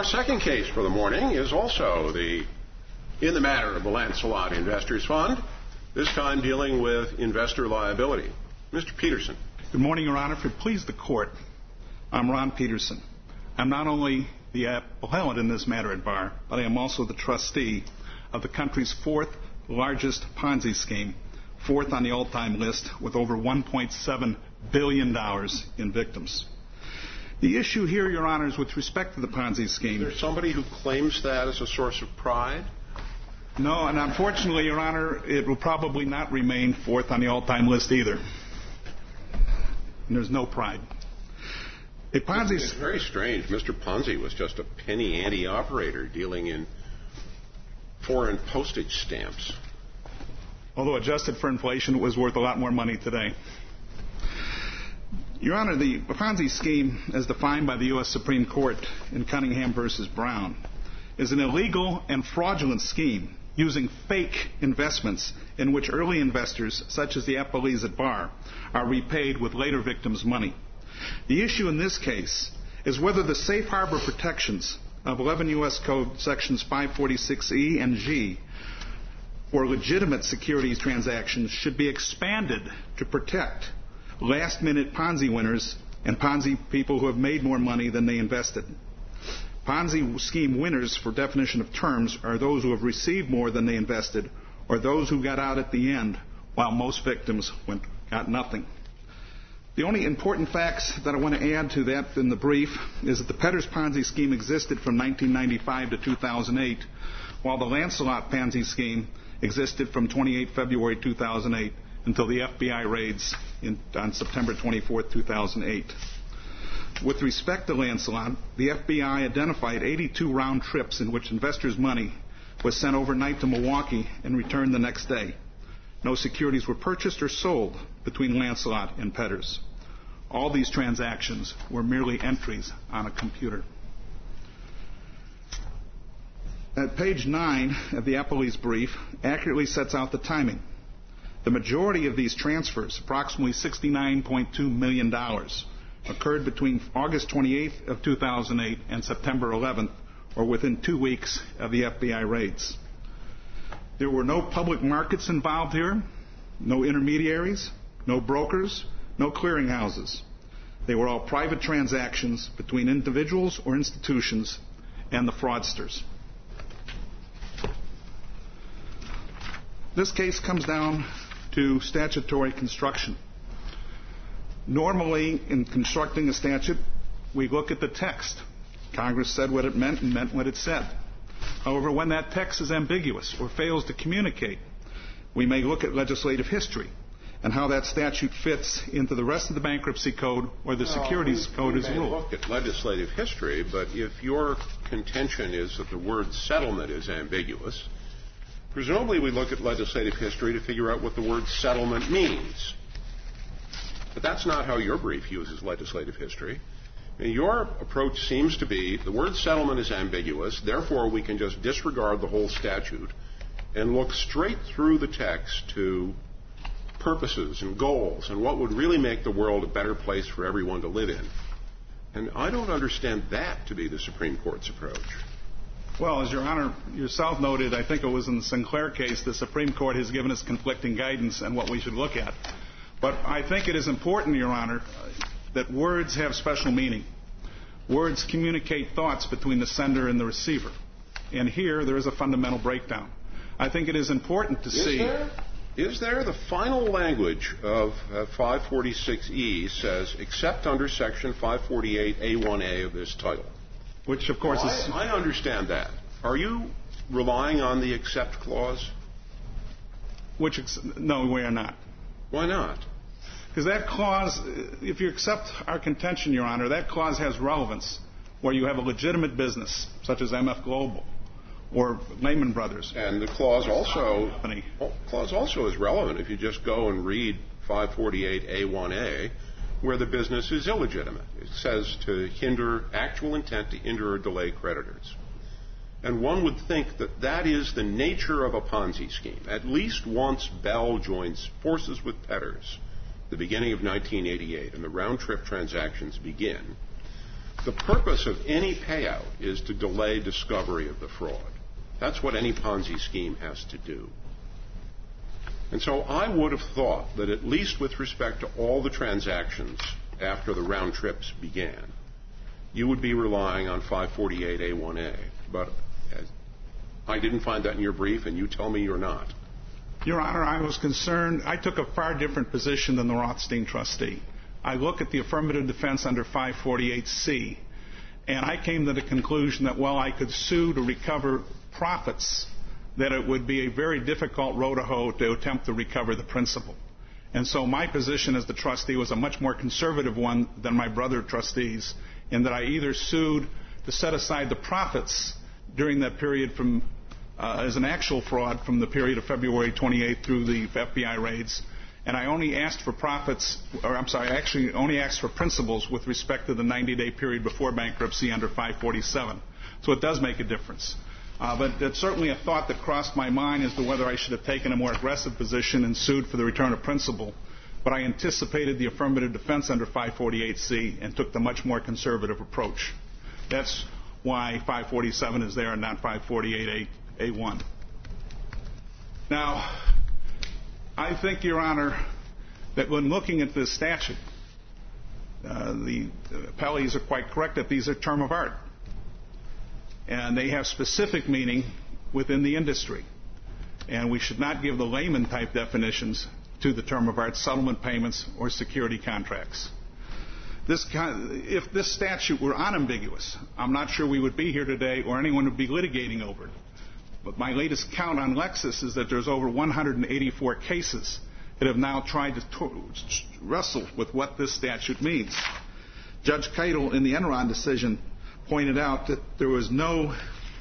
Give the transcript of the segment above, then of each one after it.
Our second case for the morning is also in the matter of the Lancelot Investors Fund, this time dealing with investor liability. Mr. Peterson. Good morning, Your Honor. If it please the Court, I'm Ron Peterson. I'm not only the appellant in this matter at bar, but I am also the trustee of the country's fourth largest Ponzi scheme, fourth on the all-time list with over $1.7 billion in victims. The issue here, Your Honor, is with respect to the Ponzi scheme. Is there somebody who claims that as a source of pride? No, and unfortunately, Your Honor, it will probably not remain fourth on the all-time list either. And there's no pride. It's very strange. Mr. Ponzi was just a penny ante operator dealing in foreign postage stamps. Although adjusted for inflation, it was worth a lot more money today. Your Honor, the Ponzi scheme, as defined by the U.S. Supreme Court in Cunningham v. Brown, is an illegal and fraudulent scheme using fake investments in which early investors, such as the appellees at bar, are repaid with later victims' money. The issue in this case is whether the safe harbor protections of 11 U.S. Code sections 546E and G for legitimate securities transactions should be expanded to protect last-minute Ponzi winners and Ponzi people who have made more money than they invested. Ponzi scheme winners, for definition of terms, are those who have received more than they invested or those who got out at the end, while most victims got nothing. The only important facts that I want to add to that in the brief is that the Petters Ponzi scheme existed from 1995 to 2008, while the Lancelot Ponzi scheme existed from 28 February 2008 until the FBI raids on September 24, 2008. With respect to Lancelot, the FBI identified 82 round trips in which investors' money was sent overnight to Milwaukee and returned the next day. No securities were purchased or sold between Lancelot and Petters. All these transactions were merely entries on a computer. At page 9 of the appellee's brief accurately sets out the timing. The majority of these transfers, approximately $69.2 million, occurred between August 28th of 2008 and September 11th, or within 2 weeks of the FBI raids. There were no public markets involved here, no intermediaries, no brokers, no clearinghouses. They were all private transactions between individuals or institutions and the fraudsters. This case comes down to statutory construction. Normally, in constructing a statute, we look at the text. Congress said what it meant and meant what it said. However, when that text is ambiguous or fails to communicate, we may look at legislative history and how that statute fits into the rest of the bankruptcy code or the securities code as a rule. We may look at legislative history, but if your contention is that the word settlement is ambiguous, presumably we look at legislative history to figure out what the word settlement means. But that's not how your brief uses legislative history. And your approach seems to be the word settlement is ambiguous, therefore we can just disregard the whole statute and look straight through the text to purposes and goals and what would really make the world a better place for everyone to live in. And I don't understand that to be the Supreme Court's approach. Well, as Your Honor yourself noted, I think it was in the Sinclair case, the Supreme Court has given us conflicting guidance on what we should look at. But I think it is important, Your Honor, that words have special meaning. Words communicate thoughts between the sender and the receiver. And here, there is a fundamental breakdown. I think it is important to see... Is there? The final language of 546E says, except under Section 548A1A of this title. Which, of course, is... I understand that. Are you relying on the except clause? No, we are not. Why not? Because that clause, if you accept our contention, Your Honor, that clause has relevance where you have a legitimate business, such as MF Global or Lehman Brothers. And the clause also is relevant if you just go and read 548A1A, where the business is illegitimate. It says to hinder, actual intent to hinder or delay creditors. And one would think that that is the nature of a Ponzi scheme. At least once Bell joins forces with Petters, the beginning of 1988, and the round-trip transactions begin, The purpose of any payout is to delay discovery of the fraud. That's what any Ponzi scheme has to do. And so I would have thought that at least with respect to all the transactions after the round trips began, you would be relying on 548A1A. But I didn't find that in your brief, and you tell me you're not. Your Honor, I was concerned. I took a far different position than the Rothstein trustee. I look at the affirmative defense under 548C, and I came to the conclusion that while I could sue to recover profits, that it would be a very difficult row to hoe to attempt to recover the principal. And so my position as the trustee was a much more conservative one than my brother trustees, in that I either sued to set aside the profits during that period from as an actual fraud from the period of February 28 through the FBI raids, and I only asked for profits, or I'm sorry, I actually only asked for principals with respect to the 90-day period before bankruptcy under 547. So it does make a difference. But it's certainly a thought that crossed my mind as to whether I should have taken a more aggressive position and sued for the return of principal. But I anticipated the affirmative defense under 548C and took the much more conservative approach. That's why 547 is there and not 548A1. Now, I think, Your Honor, that when looking at this statute, the appellees are quite correct that these are term of art. And they have specific meaning within the industry. And we should not give the layman-type definitions to the term of art, settlement payments, or security contracts. If this statute were unambiguous, I'm not sure we would be here today or anyone would be litigating over it. But my latest count on Lexis is that there's over 184 cases that have now tried to wrestle with what this statute means. Judge Keitel, in the Enron decision, pointed out that there was no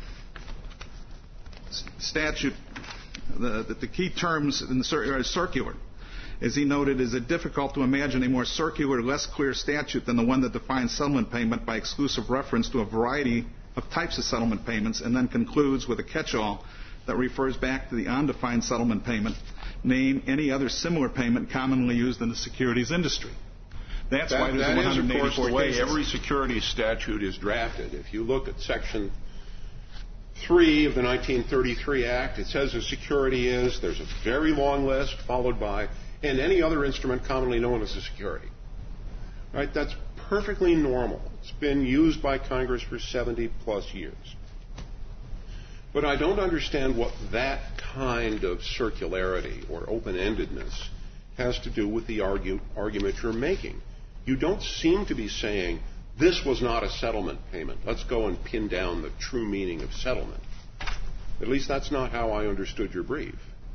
statute, that the key terms in the are circular. As he noted, is it difficult to imagine a more circular, less clear statute than the one that defines settlement payment by exclusive reference to a variety of types of settlement payments, and then concludes with a catch-all that refers back to the undefined settlement payment, name any other similar payment commonly used in the securities industry. That's why there's 184 cases. That is, of course, the way every securities statute is drafted. If you look at Section 3 of the 1933 Act, it says a security is, there's a very long list, followed by, and any other instrument commonly known as a security. Right? That's perfectly normal. It's been used by Congress for 70-plus years. But I don't understand what that kind of circularity or open-endedness has to do with the argument you're making. You don't seem to be saying, this was not a settlement payment. Let's go and pin down the true meaning of settlement. At least that's not how I understood your brief.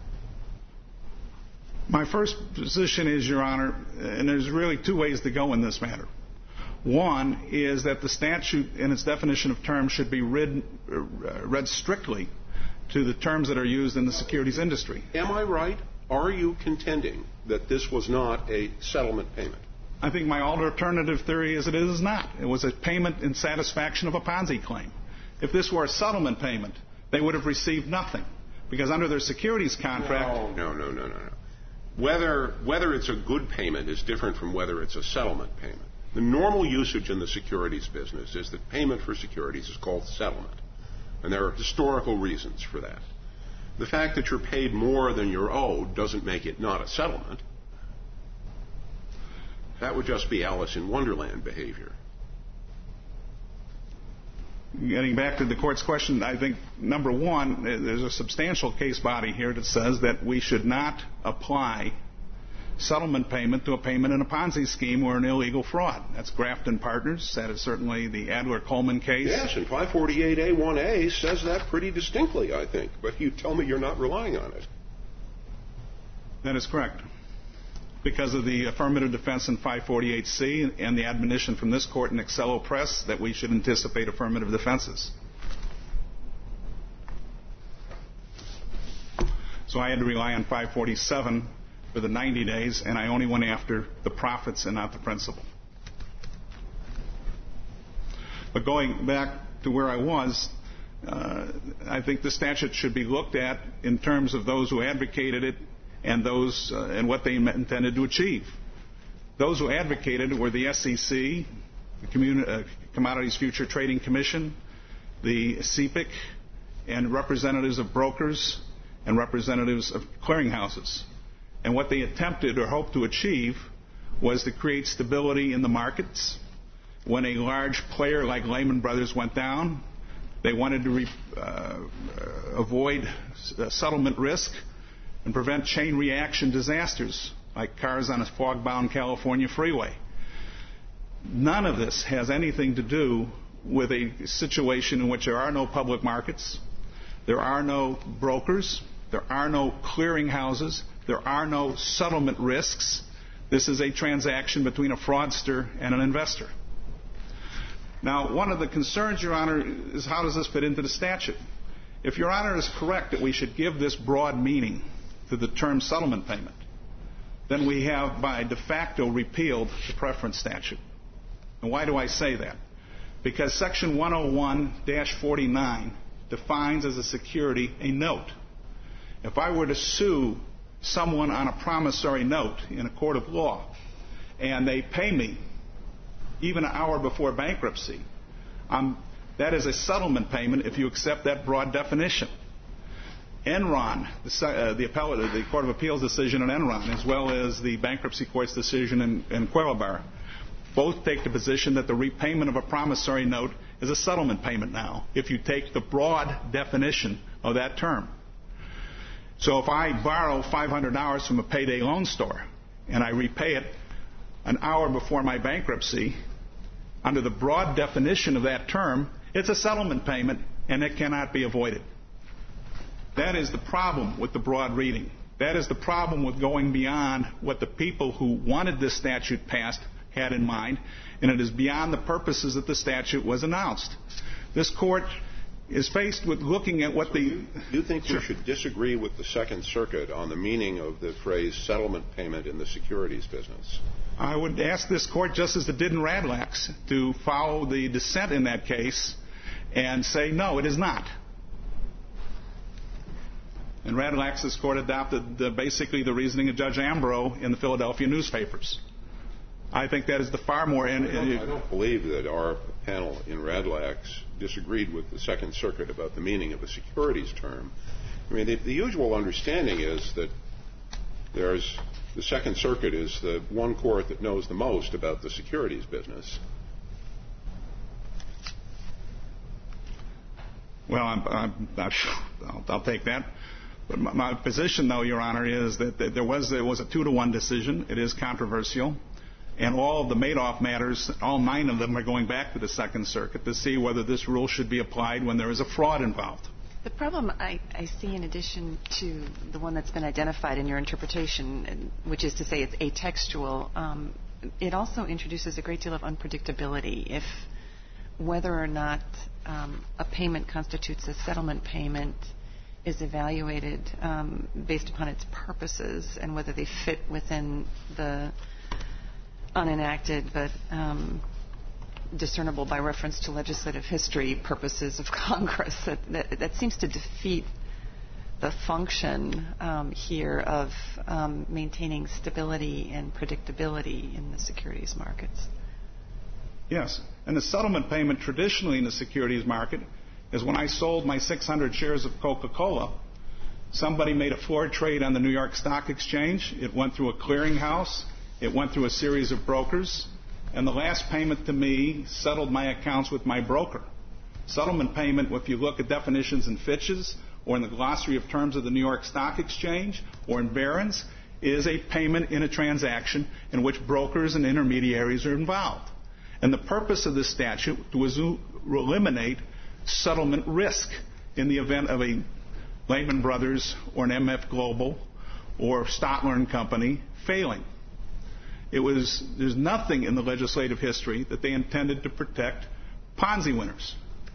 My first position is, Your Honor, and there's really two ways to go in this matter. One is that the statute in its definition of terms should be read strictly to the terms that are used in the securities industry. Am I right? Are you contending that this was not a settlement payment? I think my alternative theory is it is not. It was a payment in satisfaction of a Ponzi claim. If this were a settlement payment, they would have received nothing, because under their securities contract... No. Whether it's a good payment is different from whether it's a settlement payment. The normal usage in the securities business is that payment for securities is called settlement, and there are historical reasons for that. The fact that you're paid more than you're owed doesn't make it not a settlement. That would just be Alice in Wonderland behavior. Getting back to the Court's question, I think, number one, there's a substantial case body here that says that we should not apply settlement payment to a payment in a Ponzi scheme or an illegal fraud. That's Grafton Partners. That is certainly the Adler-Coleman case. Yes, and 548A1A says that pretty distinctly, I think. But you tell me you're not relying on it. That is correct. Because of the affirmative defense in 548C and the admonition from this Court in Excello Press that we should anticipate affirmative defenses. So I had to rely on 547 for the 90 days, and I only went after the profits and not the principal. But going back to where I was, I think the statute should be looked at in terms of those who advocated it and those and what they intended to achieve. Those who advocated it were the SEC, the Commodities Future Trading Commission, the CPIC, and representatives of brokers and representatives of clearinghouses. And what they attempted or hoped to achieve was to create stability in the markets. When a large player like Lehman Brothers went down, they wanted to avoid settlement risk and prevent chain reaction disasters like cars on a fog-bound California freeway. None of this has anything to do with a situation in which there are no public markets, there are no brokers, there are no clearinghouses, there are no settlement risks. This is a transaction between a fraudster and an investor. Now, one of the concerns, Your Honor, is how does this fit into the statute? If Your Honor is correct that we should give this broad meaning to the term settlement payment, then we have by de facto repealed the preference statute. And why do I say that? Because Section 101-49 defines as a security a note. If I were to sue someone on a promissory note in a court of law and they pay me even an hour before bankruptcy, that is a settlement payment if you accept that broad definition. Enron, the Court of Appeals decision in Enron, as well as the bankruptcy court's decision in Quailbar, both take the position that the repayment of a promissory note is a settlement payment now, if you take the broad definition of that term. So if I borrow $500 from a payday loan store and I repay it an hour before my bankruptcy, under the broad definition of that term, it's a settlement payment and it cannot be avoided. That is the problem with the broad reading. That is the problem with going beyond what the people who wanted this statute passed had in mind, and it is beyond the purposes that the statute was announced. This court is faced with looking at what the... Do you think we should disagree with the Second Circuit on the meaning of the phrase settlement payment in the securities business? I would ask this court, just as it did in Radlax, to follow the dissent in that case and say, no, it is not. In Radlax, this court adopted basically the reasoning of Judge Ambrose in the Philadelphia newspapers. I think that is the far more... I don't believe that our panel in Radlax disagreed with the Second Circuit about the meaning of a securities term. I mean, the usual understanding is that the Second Circuit is the one court that knows the most about the securities business. Well, I'll take that. But my position, though, Your Honor, is that there was a 2-to-1 decision. It is controversial. And all of the Madoff matters, all 9 of them are going back to the Second Circuit to see whether this rule should be applied when there is a fraud involved. The problem I see, in addition to the one that's been identified in your interpretation, which is to say it's atextual, it also introduces a great deal of unpredictability. If whether or not a payment constitutes a settlement payment is evaluated based upon its purposes and whether they fit within the unenacted but discernible by reference to legislative history purposes of Congress. That seems to defeat the function here of maintaining stability and predictability in the securities markets. Yes. And the settlement payment traditionally in the securities market is when I sold my 600 shares of Coca-Cola, somebody made a floor trade on the New York Stock Exchange. It went through a clearinghouse. It went through a series of brokers, and the last payment to me settled my accounts with my broker. Settlement payment, if you look at definitions in Fitch's or in the glossary of terms of the New York Stock Exchange or in Barron's, is a payment in a transaction in which brokers and intermediaries are involved. And the purpose of this statute was to eliminate settlement risk in the event of a Lehman Brothers or an MF Global or Stotler & Company failing. There's nothing in the legislative history that they intended to protect Ponzi winners.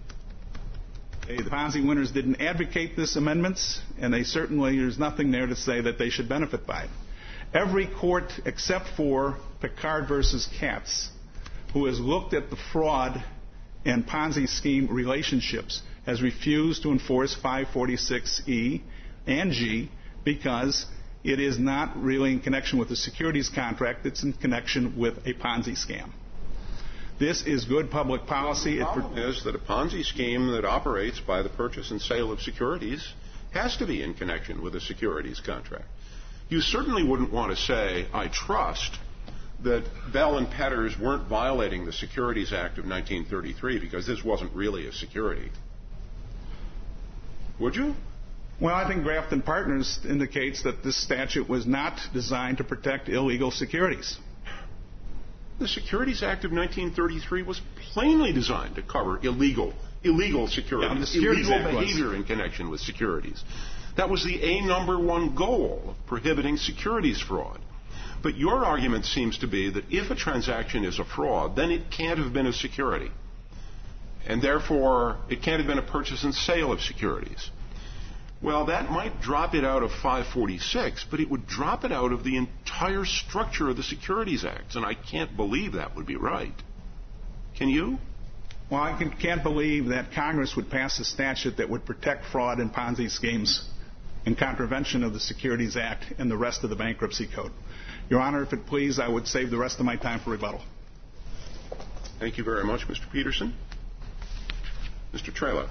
The Ponzi winners didn't advocate this amendments, and there's nothing there to say that they should benefit by it. Every court except for Picard versus Katz, who has looked at the fraud and Ponzi scheme relationships, has refused to enforce 546E and G because it is not really in connection with the securities contract. It's in connection with a Ponzi scam. This is good public policy. The problem is that a Ponzi scheme that operates by the purchase and sale of securities has to be in connection with a securities contract. You certainly wouldn't want to say, I trust that Bell and Petters weren't violating the Securities Act of 1933 because this wasn't really a security. Would you? Well, I think Grafton Partners indicates that this statute was not designed to protect illegal securities. The Securities Act of 1933 was plainly designed to cover illegal securities, illegal behavior in connection with securities. That was the number one goal of prohibiting securities fraud. But your argument seems to be that if a transaction is a fraud, then it can't have been a security. And therefore, it can't have been a purchase and sale of securities. Well, that might drop it out of 546, but it would drop it out of the entire structure of the Securities Act, and I can't believe that would be right. Can you? Well, I can't believe that Congress would pass a statute that would protect fraud and Ponzi schemes in contravention of the Securities Act and the rest of the Bankruptcy Code. Your Honor, if it please, I would save the rest of my time for rebuttal. Thank you very much, Mr. Peterson. Mr. Trela.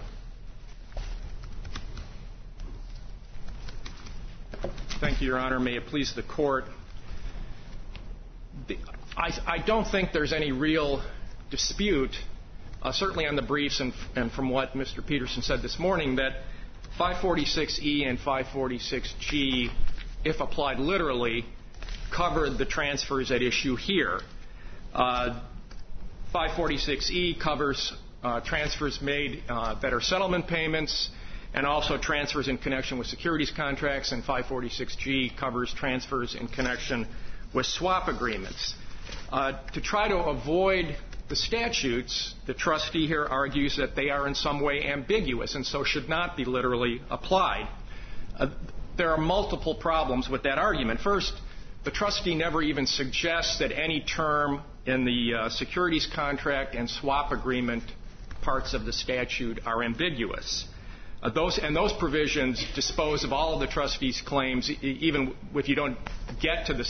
Thank you, Your Honor. May it please the Court. I don't think there's any real dispute, certainly on the briefs and from what Mr. Peterson said this morning, that 546E and 546G, if applied literally, covered the transfers at issue here. 546E covers transfers made that are settlement payments, and also transfers in connection with securities contracts, and 546G covers transfers in connection with swap agreements. To try to avoid the statutes, the trustee here argues that they are in some way ambiguous and so should not be literally applied. There are multiple problems with that argument. First, the trustee never even suggests that any term in the securities contract and swap agreement parts of the statute are ambiguous. Those provisions dispose of all of the trustee's claims, even if you don't get to the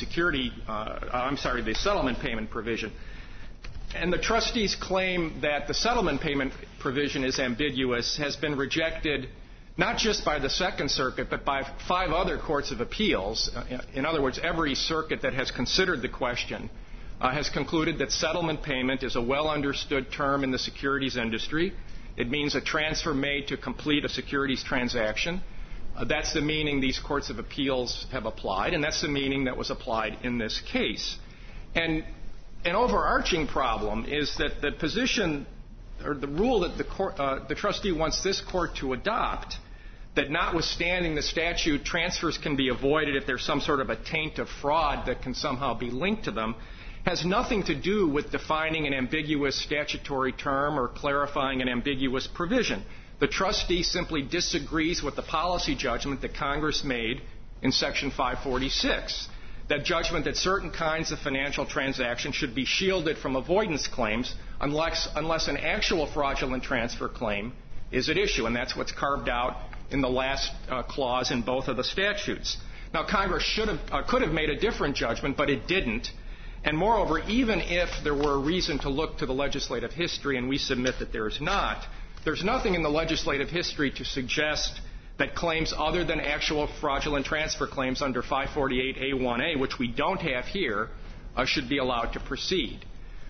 the settlement payment provision. And the trustee's claim that the settlement payment provision is ambiguous has been rejected not just by the Second Circuit, but by 5 other courts of appeals. In other words, every circuit that has considered the question has concluded that settlement payment is a well-understood term in the securities industry. It means a transfer made to complete a securities transaction. That's the meaning these courts of appeals have applied, and that's the meaning that was applied in this case. And an overarching problem is that the position or the rule that the trustee wants this court to adopt, that notwithstanding the statute, transfers can be avoided if there's some sort of a taint of fraud that can somehow be linked to them, has nothing to do with defining an ambiguous statutory term or clarifying an ambiguous provision. The trustee simply disagrees with the policy judgment that Congress made in Section 546, that judgment that certain kinds of financial transactions should be shielded from avoidance claims unless an actual fraudulent transfer claim is at issue, and that's what's carved out in the last clause in both of the statutes. Now, Congress could have made a different judgment, but it didn't. And moreover, even if there were a reason to look to the legislative history, and we submit that there is not, there's nothing in the legislative history to suggest that claims other than actual fraudulent transfer claims under 548A1A, which we don't have here, should be allowed to proceed.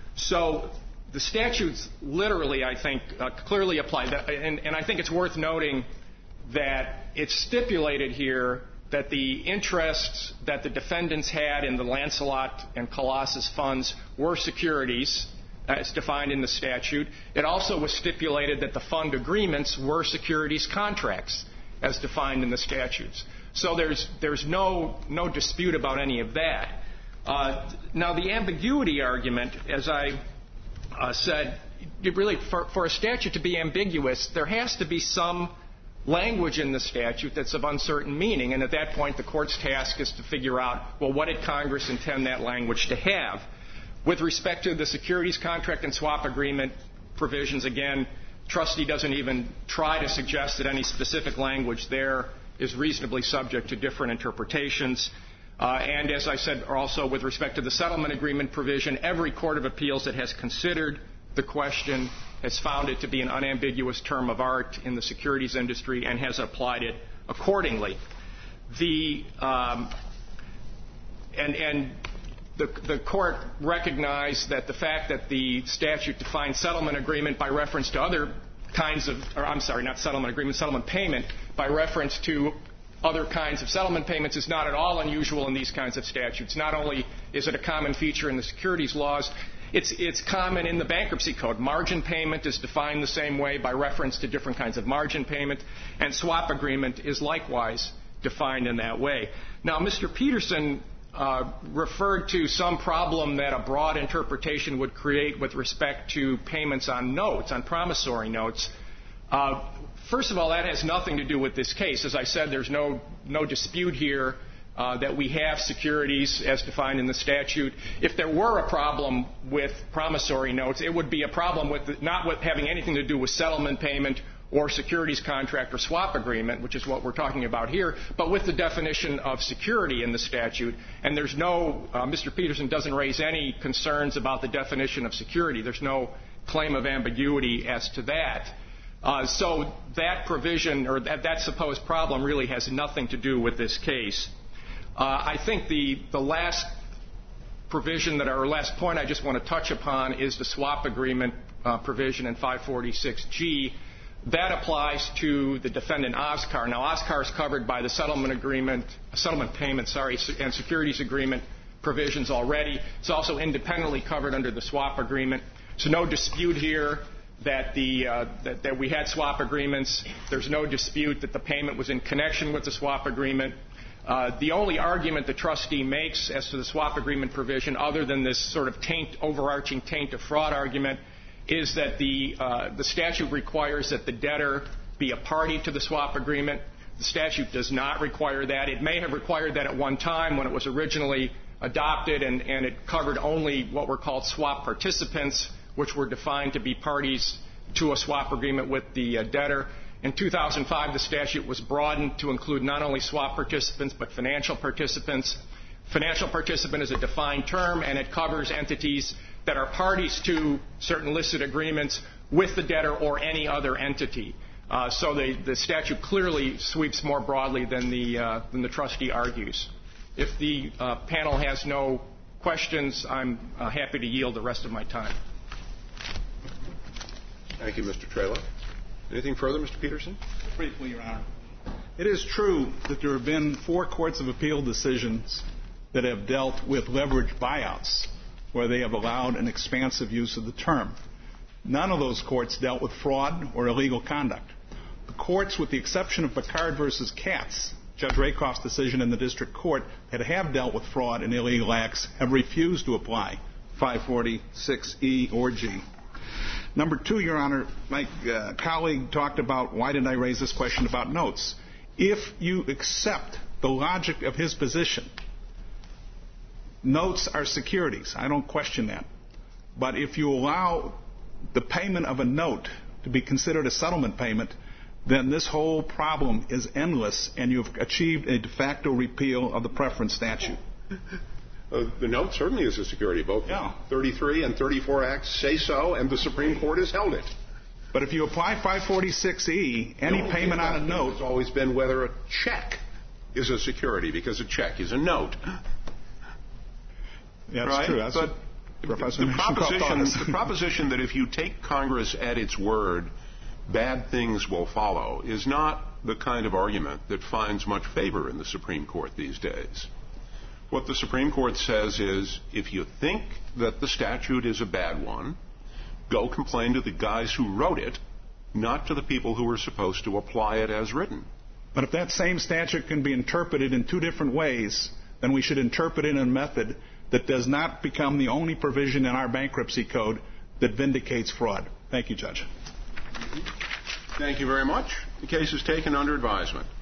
So the statutes literally, I think, clearly apply. And I think it's worth noting that it's stipulated here that the interests that the defendants had in the Lancelot and Colossus funds were securities, as defined in the statute. It also was stipulated that the fund agreements were securities contracts, as defined in the statutes. So there's no dispute about any of that. Now, the ambiguity argument, as I said, really, for a statute to be ambiguous, there has to be some language in the statute that's of uncertain meaning, and at that point the court's task is to figure out, well, what did Congress intend that language to have? With respect to the securities contract and swap agreement provisions, again, trustee doesn't even try to suggest that any specific language there is reasonably subject to different interpretations. And as I said, also with respect to the settlement agreement provision, every court of appeals that has considered the question, has found it to be an unambiguous term of art in the securities industry, and has applied it accordingly. The court recognized that the fact that the statute defines settlement agreement by reference to other kinds of, not settlement agreement, settlement payment by reference to other kinds of settlement payments is not at all unusual in these kinds of statutes. Not only is it a common feature in the securities laws, it's common in the bankruptcy code. Margin payment is defined the same way by reference to different kinds of margin payment, and swap agreement is likewise defined in that way. Now, Mr. Peterson referred to some problem that a broad interpretation would create with respect to payments on notes, on promissory notes. First of all, that has nothing to do with this case. As I said, there's no dispute here that we have securities as defined in the statute. If there were a problem with promissory notes, it would be a problem with not with having anything to do with settlement payment or securities contract or swap agreement, which is what we're talking about here, but with the definition of security in the statute. And there's Mr. Peterson doesn't raise any concerns about the definition of security. There's no claim of ambiguity as to that. So that provision or that supposed problem really has nothing to do with this case. I think the last provision or last point I just want to touch upon is the swap agreement provision in 546G. That applies to the defendant Oscar. Now, Oscar is covered by the settlement payment, and securities agreement provisions already. It's also independently covered under the swap agreement. So no dispute here that that we had swap agreements. There's no dispute that the payment was in connection with the swap agreement. The only argument the trustee makes as to the swap agreement provision, other than this sort of overarching taint of fraud argument, is that the statute requires that the debtor be a party to the swap agreement. The statute does not require that. It may have required that at one time when it was originally adopted, and it covered only what were called swap participants, which were defined to be parties to a swap agreement with the debtor. In 2005, the statute was broadened to include not only swap participants but financial participants. Financial participant is a defined term, and it covers entities that are parties to certain illicit agreements with the debtor or any other entity. So the statute clearly sweeps more broadly than the trustee argues. If the panel has no questions, I'm happy to yield the rest of my time. Thank you, Mr. Trela. Anything further, Mr. Peterson? Briefly, Your Honor. It is true that there have been 4 courts of appeal decisions that have dealt with leveraged buyouts, where they have allowed an expansive use of the term. None of those courts dealt with fraud or illegal conduct. The courts, with the exception of Picard versus Katz, Judge Rakoff's decision in the district court, that have dealt with fraud and illegal acts, have refused to apply 546E or G. Number 2, Your Honor, my colleague talked about why didn't I raise this question about notes. If you accept the logic of his position, notes are securities. I don't question that. But if you allow the payment of a note to be considered a settlement payment, then this whole problem is endless, and you've achieved a de facto repeal of the preference statute. The note certainly is a security. Both 33 and 34 Acts say so, and the Supreme Court has held it. But if you apply 546E, any payment on a note has always been whether a check is a security, because a check is a note. That's right? true. That's but the proposition that if you take Congress at its word, bad things will follow, is not the kind of argument that finds much favor in the Supreme Court these days. What the Supreme Court says is, if you think that the statute is a bad one, go complain to the guys who wrote it, not to the people who were supposed to apply it as written. But if that same statute can be interpreted in 2 different ways, then we should interpret it in a method that does not become the only provision in our bankruptcy code that vindicates fraud. Thank you, Judge. Thank you very much. The case is taken under advisement.